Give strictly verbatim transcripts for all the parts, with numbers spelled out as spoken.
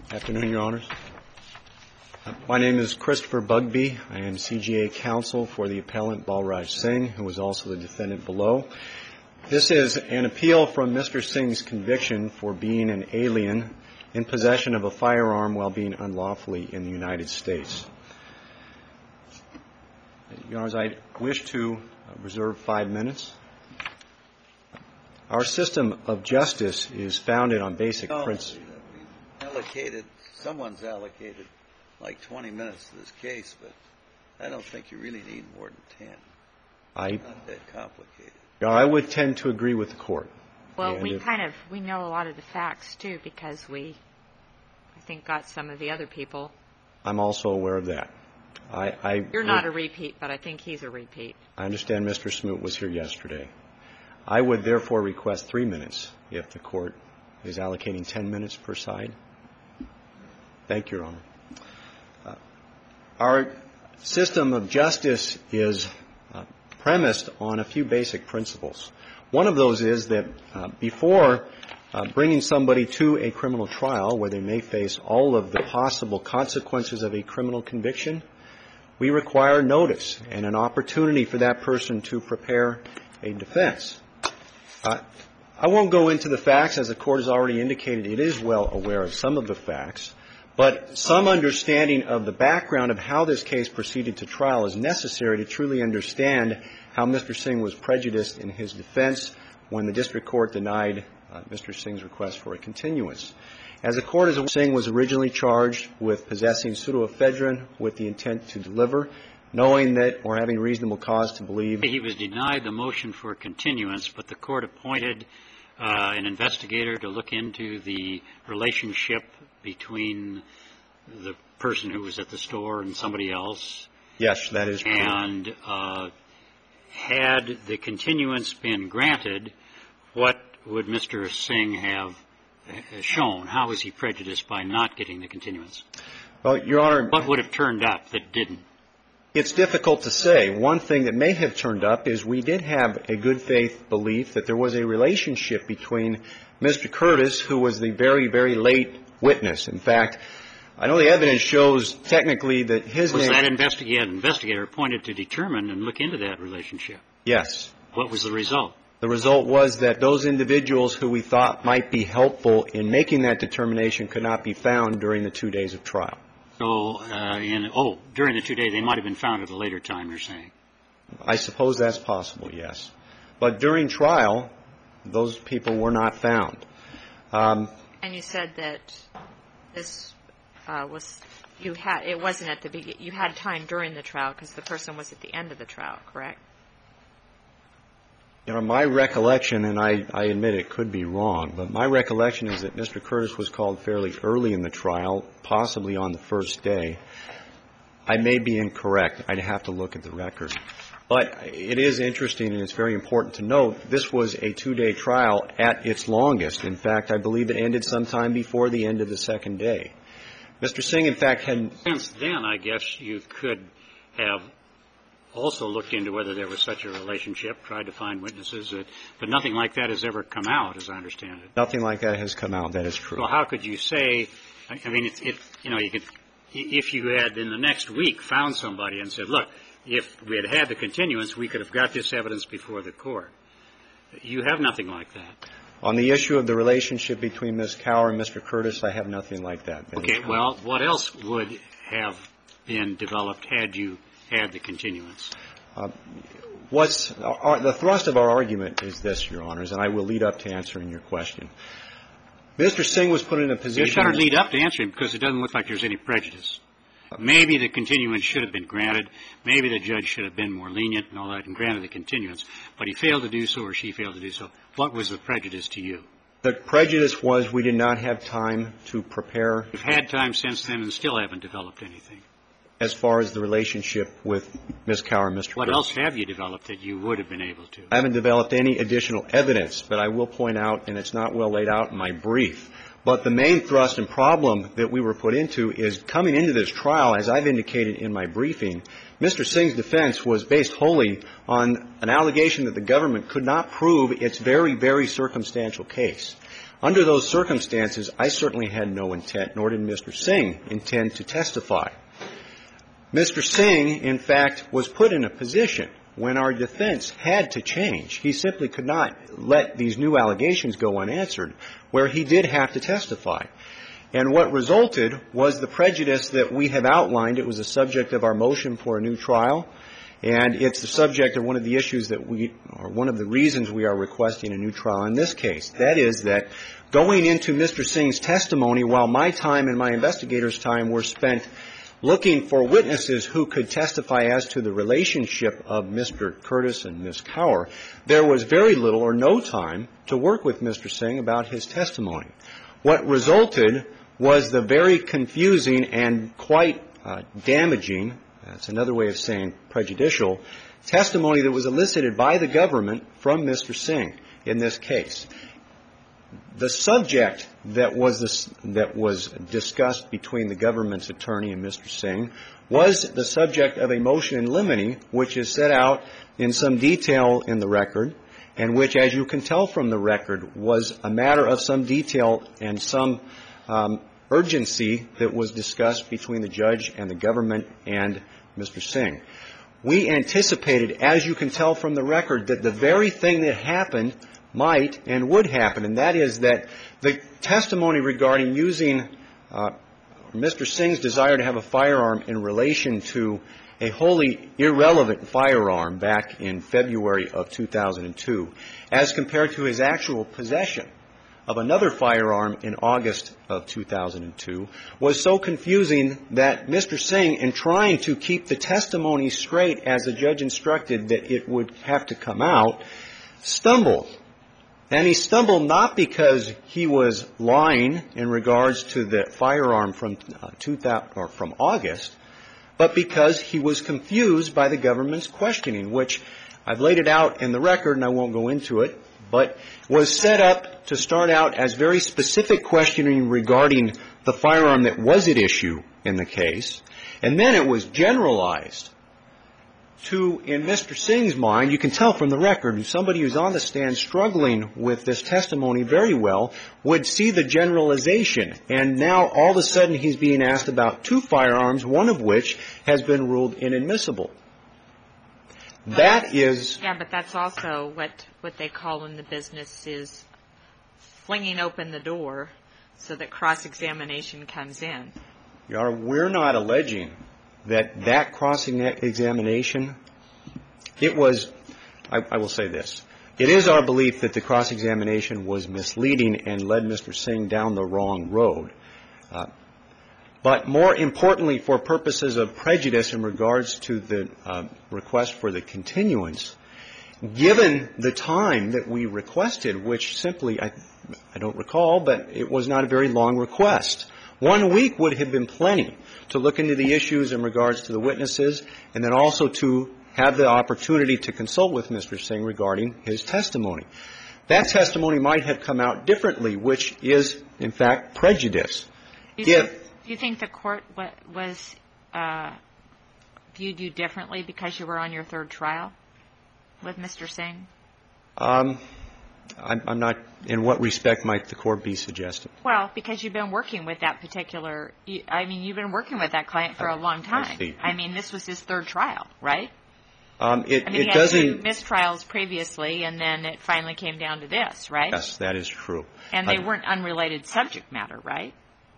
Afternoon, Your Honors. My name is Christopher Bugbee. I am C G A counsel for the appellant Balraj Singh, who is also the defendant below. This is an appeal from Mister Singh's conviction for being an alien in possession of a firearm while being unlawfully in the United States. Your Honors, I wish to reserve five minutes. Our system of justice is founded on basic no, principles. Allocated, someone's allocated like twenty minutes to this case, but I don't think you really need more than ten. I, it's not that complicated. I would tend to agree with the court. Well, and we if, kind of, we know a lot of the facts, too, because we, I think, got some of the other people. I'm also aware of that. I, I You're not a repeat, but I think he's a repeat. I understand Mister Smoot was here yesterday. I would therefore request three minutes if the court is allocating ten minutes per side. Thank you, Your Honor. Uh, our system of justice is uh, premised on a few basic principles. One of those is that uh, before uh, bringing somebody to a criminal trial where they may face all of the possible consequences of a criminal conviction, we require notice and an opportunity for that person to prepare a defense. Uh, I won't go into the facts, as the court has already indicated. It is well aware of some of the facts, but some understanding of the background of how this case proceeded to trial is necessary to truly understand how Mister Singh was prejudiced in his defense when the district court denied uh, Mister Singh's request for a continuance. As the court is aware, Singh was originally charged with possessing pseudoephedrine with the intent to deliver, knowing that or having reasonable cause to believe. He was denied the motion for continuance, but the court appointed uh, an investigator to look into the relationship between the person who was at the store and somebody else. Yes, that is true. And uh, had the continuance been granted, what would Mister Singh have shown? How was he prejudiced by not getting the continuance? Well, Your Honor, what would have turned up that didn't? It's difficult to say. One thing that may have turned up is we did have a good faith belief that there was a relationship between Mister Curtis, who was the very, very late witness. In fact, I know the evidence shows technically that his was name... that investigator, investigator appointed to determine and look into that relationship? Yes. What was the result? The result was that those individuals who we thought might be helpful in making that determination could not be found during the two days of trial. So, uh, in, oh, during the two days, they might have been found at a later time, you're saying? I suppose that's possible, yes. But during trial, those people were not found. Um, and you said that this uh, was, you had, it wasn't at the beginning, you had time during the trial because the person was at the end of the trial, correct? You know, my recollection, and I, I admit it could be wrong, but my recollection is that Mister Curtis was called fairly early in the trial, possibly on the first day. I may be incorrect. I'd have to look at the record. But it is interesting and it's very important to note this was a two-day trial at its longest. In fact, I believe it ended sometime before the end of the second day. Mister Singh, in fact, had... Since then, I guess you could have also looked into whether there was such a relationship, tried to find witnesses, uh, but nothing like that has ever come out, as I understand it. Nothing like that has come out. That is true. So how could you say, I mean, it, it, you know, you could, if you had in the next week found somebody and said, look, if we had had the continuance, we could have got this evidence before the court. You have nothing like that. On the issue of the relationship between Miz Cower and Mister Curtis, I have nothing like that. that okay, well, what else would have been developed had you had the continuance? Uh, what's our, the thrust of our argument is this, Your Honors, and I will lead up to answering your question. Mister Singh was put in a position... You better lead up to answering because it doesn't look like there's any prejudice. Maybe the continuance should have been granted. Maybe the judge should have been more lenient and all that and granted the continuance. But he failed to do so or she failed to do so. What was the prejudice to you? The prejudice was we did not have time to prepare... You've had time since then and still haven't developed anything. As far as the relationship with Miz Cower and Mister What Curtis. else have you developed that you would have been able to? I haven't developed any additional evidence, but I will point out, and it's not well laid out in my brief, but the main thrust and problem that we were put into is coming into this trial, as I've indicated in my briefing, Mister Singh's defense was based wholly on an allegation that the government could not prove its very, very circumstantial case. Under those circumstances, I certainly had no intent, nor did Mister Singh intend to testify. Mister Singh, in fact, was put in a position when our defense had to change. He simply could not let these new allegations go unanswered, where he did have to testify. And what resulted was the prejudice that we have outlined. It was the subject of our motion for a new trial, and it's the subject of one of the issues that we, or one of the reasons we are requesting a new trial in this case. That is that going into Mister Singh's testimony, while my time and my investigators' time were spent looking for witnesses who could testify as to the relationship of Mister Curtis and Miz Cower, there was very little or no time to work with Mister Singh about his testimony. What resulted was the very confusing and quite uh, damaging, that's another way of saying prejudicial, testimony that was elicited by the government from Mister Singh in this case. The subject that was this, that was discussed between the government's attorney and Mister Singh was the subject of a motion in limine, which is set out in some detail in the record, and which, as you can tell from the record, was a matter of some detail and some um, urgency that was discussed between the judge and the government and Mister Singh. We anticipated, as you can tell from the record, that the very thing that happened might and would happen, and that is that the testimony regarding using uh, Mister Singh's desire to have a firearm in relation to a wholly irrelevant firearm back in February of two thousand two, as compared to his actual possession of another firearm in August of two thousand two, was so confusing that Mister Singh, in trying to keep the testimony straight as the judge instructed that it would have to come out, stumbled. And he stumbled not because he was lying in regards to the firearm from uh, two thousand, or from August, but because he was confused by the government's questioning, which I've laid it out in the record and I won't go into it, but was set up to start out as very specific questioning regarding the firearm that was at issue in the case, and then it was generalized to, in Mister Singh's mind, you can tell from the record, somebody who's on the stand struggling with this testimony very well would see the generalization, and now all of a sudden he's being asked about two firearms, one of which has been ruled inadmissible. That is... Yeah, but that's also what, what they call in the business is flinging open the door so that cross-examination comes in. Your Honor, we're not alleging that that cross-examination, it was, I, I will say this, it is our belief that the cross-examination was misleading and led Mister Singh down the wrong road. Uh, but more importantly, for purposes of prejudice in regards to the uh, request for the continuance, given the time that we requested, which simply, I, I don't recall, but it was not a very long request. One week would have been plenty to look into the issues in regards to the witnesses and then also to have the opportunity to consult with Mister Singh regarding his testimony. That testimony might have come out differently, which is, in fact, prejudice. Do you, if, think, do you think the court was uh, viewed you differently because you were on your third trial with Mister Singh? Um, I'm, I'm not. In what respect might the court be suggesting? Well, because you've been working with that particular. I mean, you've been working with that client for a long time. I see. I mean, this was his third trial, right? Um, it, I mean, it he had doesn't. two mistrials previously, and then it finally came down to this, right? Yes, that is true. And they I, weren't unrelated subject matter, right?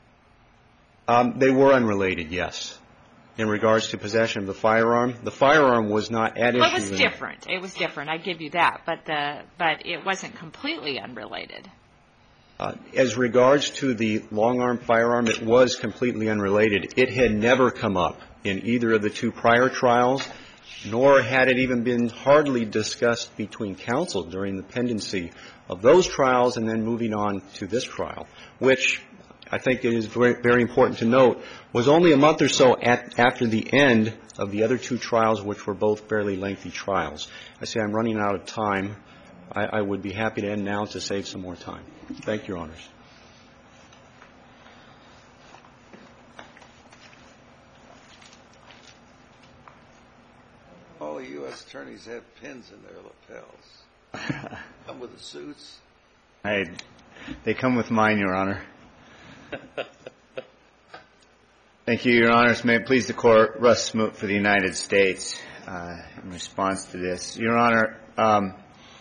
Um, they were unrelated, yes. In regards to possession of the firearm, the firearm was not at issue. Well, it was different. It was different. I give you that, but the but it wasn't completely unrelated. Uh, as regards to the long-arm firearm, it was completely unrelated. It had never come up in either of the two prior trials, nor had it even been hardly discussed between counsel during the pendency of those trials and then moving on to this trial, which I think it is very, very important to note, was only a month or so at, after the end of the other two trials, which were both fairly lengthy trials. I say I'm running out of time. I, I would be happy to end now to save some more time. Thank you, Your Honors. All the U S attorneys have pins in their lapels. Come with the suits. I They come with mine, Your Honor. Thank you, Your Honors. May it please the Court, Russ Smoot for the United States uh, in response to this. Your Honor, um,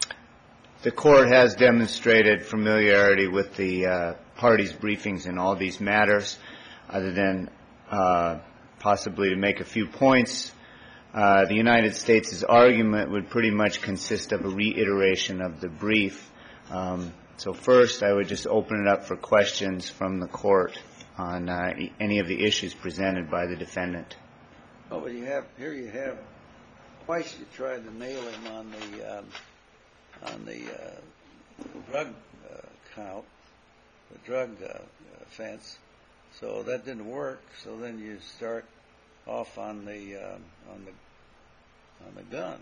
the Court has demonstrated familiarity with the uh, parties' briefings in all these matters, other than uh, possibly to make a few points. Uh, the United States' argument would pretty much consist of a reiteration of the brief. Um, so first, I would just open it up for questions from the Court on uh, any of the issues presented by the defendant. Oh, but you have here you have twice you tried to nail him on the um, on the uh, drug uh, count, the drug uh, offense. So that didn't work. So then you start off on the um, on the on the gun.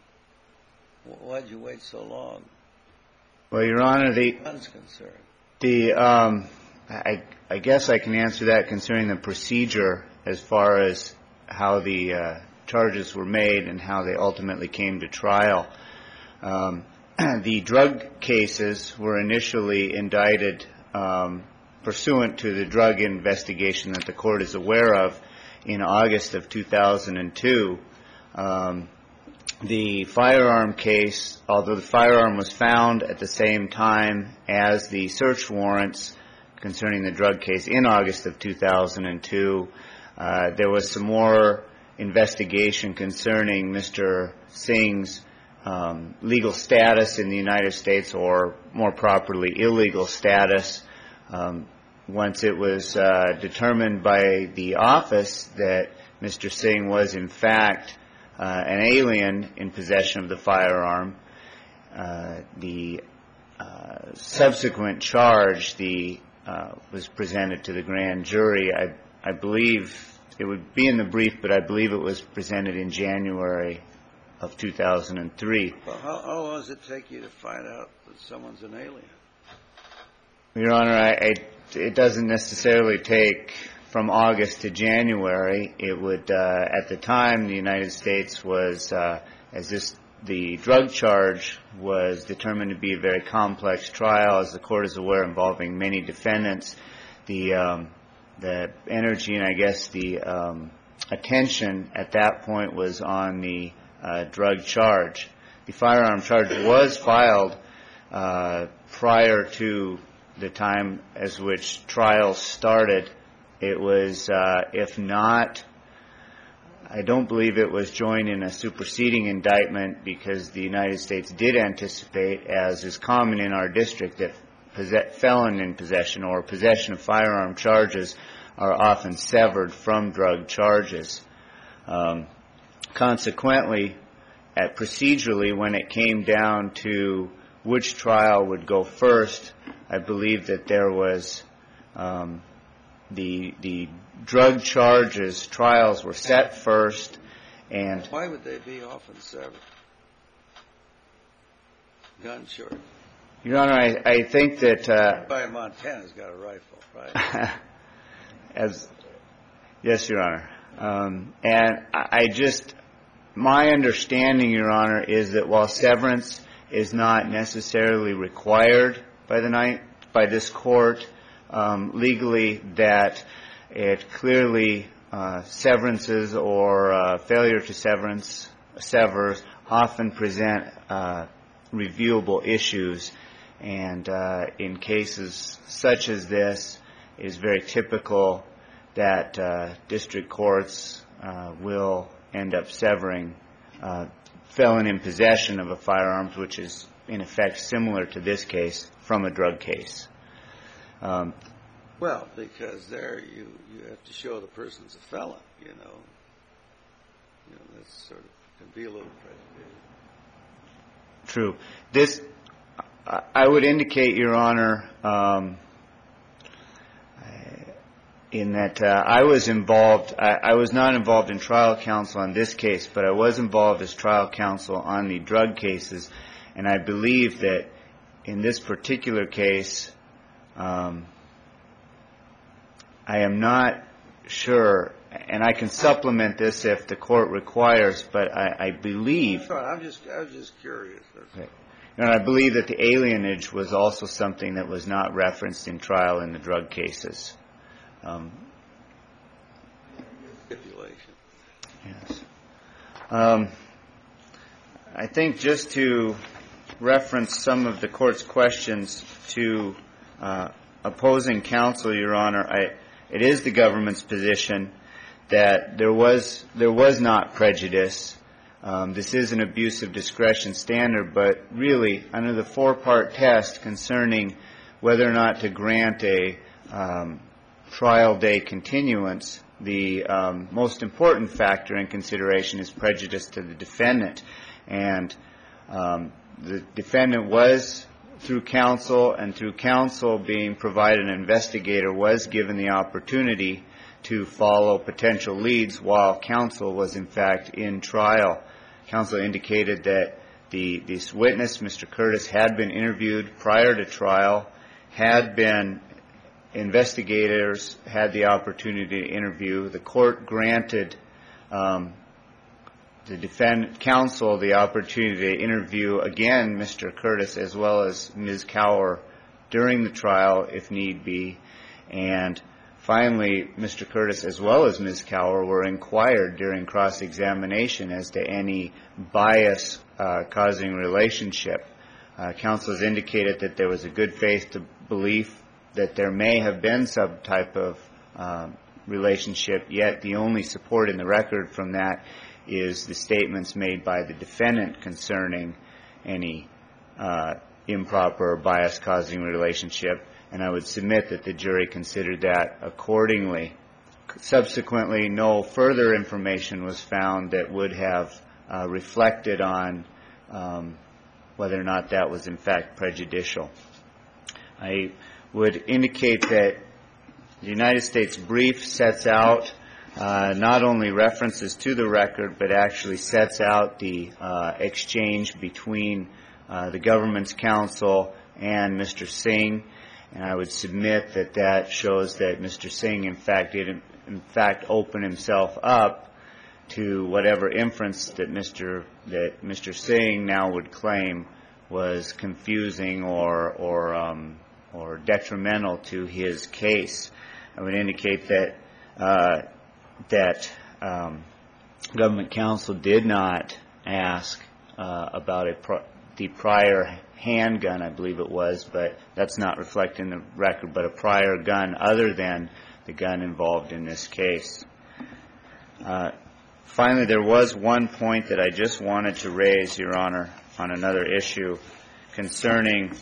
Huh? Why'd you wait so long? Well, Your Honor, the gun's concerned. The um, I, I guess I can answer that concerning the procedure as far as how the uh, charges were made and how they ultimately came to trial. Um, the drug cases were initially indicted um, pursuant to the drug investigation that the Court is aware of in August of two thousand two. Um, the firearm case, although the firearm was found at the same time as the search warrants concerning the drug case in August of two thousand two, uh, there was some more investigation concerning Mister Singh's um, legal status in the United States, or more properly, illegal status. Um, once it was uh, determined by the office that Mister Singh was in fact uh, an alien in possession of the firearm, uh, the uh, subsequent charge the uh, was presented to the grand jury. I, I believe it would be in the brief, but I believe it was presented in January of two thousand three. Well, how, how long does it take you to find out that someone's an alien? Your Honor, I, I, it doesn't necessarily take from August to January. It would, uh, at the time, the United States was, uh, as this, the drug charge was determined to be a very complex trial, as the Court is aware, involving many defendants. The, um, the energy and I guess the um, attention at that point was on the uh, drug charge. The firearm charge was filed uh, prior to the time as which trials started. It was, uh, if not, I don't believe it was joined in a superseding indictment, because the United States did anticipate, as is common in our district, that possess- felon in possession or possession of firearm charges are often severed from drug charges. Um, consequently, at procedurally, when it came down to which trial would go first, I believe that there was um, the the drug charges trials were set first, and why would they be often severed? Gun short. Your Honor, I, I think that uh, everybody in Montana's got a rifle, right? as yes, Your Honor, um, and I, I just my understanding, Your Honor, is that while severance is not necessarily required by the night by this court um, legally, that it clearly uh, severances or uh, failure to severance severs often present uh, reviewable issues, and uh, in cases such as this, it is very typical that uh, district courts uh, will end up severing uh, felon in possession of a firearm, which is in effect similar to this case, from a drug case. Um, well, because there you, you have to show the person's a felon, you know. You know, that's sort of can be a little prejudicial. True. This, I would indicate, Your Honor, um, in that uh, I was involved, I, I was not involved in trial counsel on this case, but I was involved as trial counsel on the drug cases, and I believe that in this particular case, um, I am not sure, and I can supplement this if the court requires, but I, I believe. I'm just, I was just curious. Okay. And I believe that the alienage was also something that was not referenced in trial in the drug cases. Um, Stipulation. yes. Um, I think just to reference some of the court's questions to uh, opposing counsel, Your Honor, I, it is the government's position that there was there was not prejudice. Um, this is an abuse of discretion standard, but really, under the four-part test concerning whether or not to grant a um, trial day continuance, the um, most important factor in consideration is prejudice to the defendant. And um, the defendant was, through counsel and through counsel being provided an investigator, was given the opportunity to follow potential leads while counsel was in fact in trial. Counsel indicated that the this witness, Mister Curtis, had been interviewed prior to trial, had been investigators had the opportunity to interview. The court granted um, the defendant counsel the opportunity to interview again Mister Curtis as well as Miz Cower during the trial if need be. And finally, Mister Curtis as well as Miz Cower were inquired during cross-examination as to any bias uh, causing relationship. Uh, counsel has indicated that there was a good faith to belief that there may have been some type of um, relationship, yet the only support in the record from that is the statements made by the defendant concerning any uh, improper or bias-causing relationship, and I would submit that the jury considered that accordingly. Subsequently, no further information was found that would have uh, reflected on um, whether or not that was in fact prejudicial. I would indicate that the United States brief sets out uh, not only references to the record, but actually sets out the uh, exchange between uh, the government's counsel and Mister Singh, and I would submit that that shows that Mister Singh in fact did in fact open himself up to whatever inference that Mr. that Mister Singh now would claim was confusing or or um, or detrimental to his case. I would indicate that uh, that um, government counsel did not ask uh, about a pro- the prior handgun, I believe it was, but that's not reflected in the record, but a prior gun other than the gun involved in this case. Uh, finally, there was one point that I just wanted to raise, Your Honor, on another issue concerning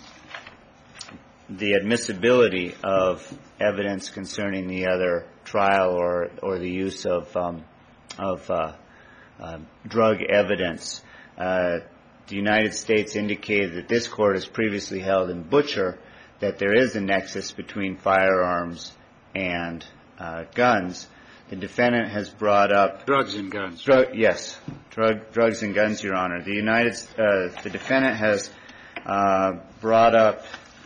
the admissibility of evidence concerning the other trial or or the use of um, of uh, uh, drug evidence. Uh, the United States indicated that this court has previously held in Butcher that there is a nexus between firearms and uh, guns. The defendant has brought up drugs and guns. Drug, yes, drug, drugs and guns, Your Honor. The United, uh, the defendant has uh, brought up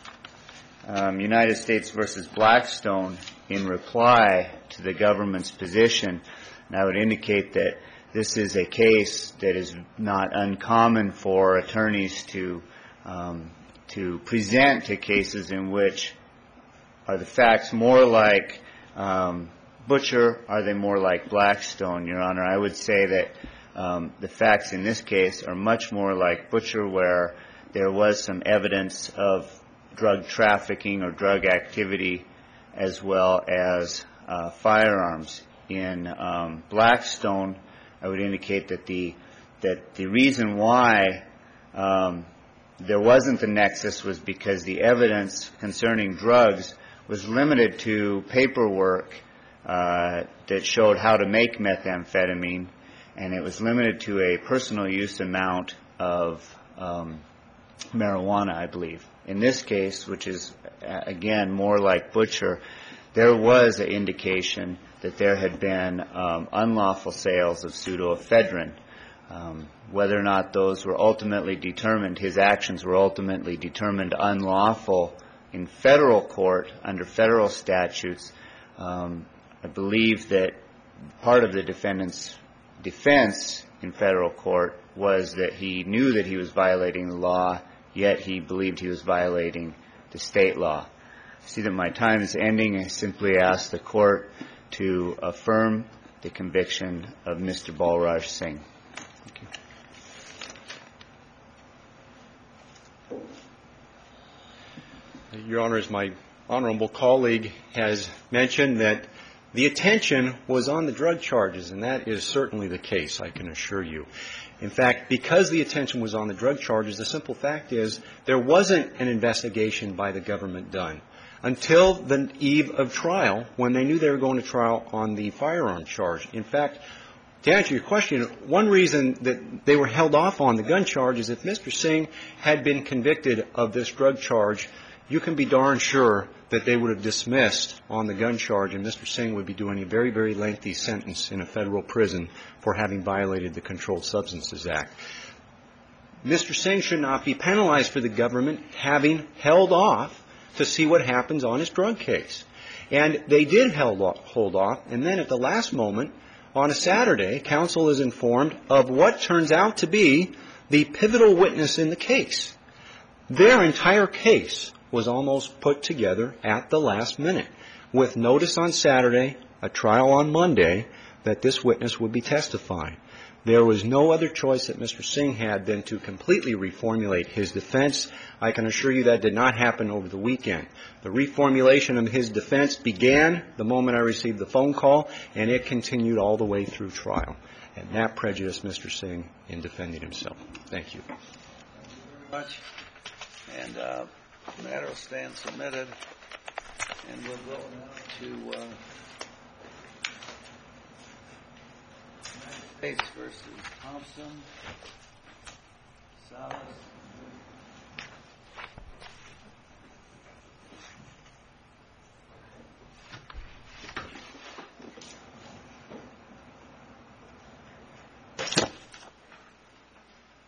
um, United States versus Blackstone in reply to the government's position, and I would indicate that this is a case that is not uncommon for attorneys to um, to present to cases in which are the facts more like um, Butcher, are they more like Blackstone, Your Honor? I would say that um, the facts in this case are much more like Butcher, where there was some evidence of drug trafficking or drug activity as well as uh, firearms. In um, Blackstone, I would indicate that the that the reason why um, there wasn't the nexus was because the evidence concerning drugs was limited to paperwork uh, that showed how to make methamphetamine, and it was limited to a personal use amount of um, marijuana, I believe. In this case, which is, again, more like Butcher, there was an indication that there had been um, unlawful sales of pseudoephedrine. Um, whether or not those were ultimately determined, his actions were ultimately determined unlawful in federal court under federal statutes. Um, I believe that part of the defendant's defense in federal court was that he knew that he was violating the law. yet he believed he was violating the state law. I see that my time is ending. I simply ask the court to affirm the conviction of Mister Balraj Singh. Thank you. Your Honor, as my honorable colleague has mentioned, that the attention was on the drug charges, and that is certainly the case, I can assure you. In fact, because the attention was on the drug charges, the simple fact is there wasn't an investigation by the government done until the eve of trial, when they knew they were going to trial on the firearm charge. In fact, to answer your question, one reason that they were held off on the gun charge is if Mister Singh had been convicted of this drug charge, you can be darn sure that they would have dismissed on the gun charge, and Mister Singh would be doing a very, very lengthy sentence in a federal prison for having violated the Controlled Substances Act. Mister Singh should not be penalized for the government having held off to see what happens on his drug case. And they did held off, hold off, and then at the last moment, on a Saturday, counsel is informed of what turns out to be the pivotal witness in the case. Their entire case was almost put together at the last minute, with notice on Saturday, a trial on Monday, that this witness would be testifying. There was no other choice that Mister Singh had than to completely reformulate his defense. I can assure you that did not happen over the weekend. The reformulation of his defense began the moment I received the phone call, and it continued all the way through trial. And that prejudiced Mister Singh in defending himself. Thank you. Thank you very much. And uh, the matter will stand submitted. And we'll go now to uh, United States versus Thompson. Salas.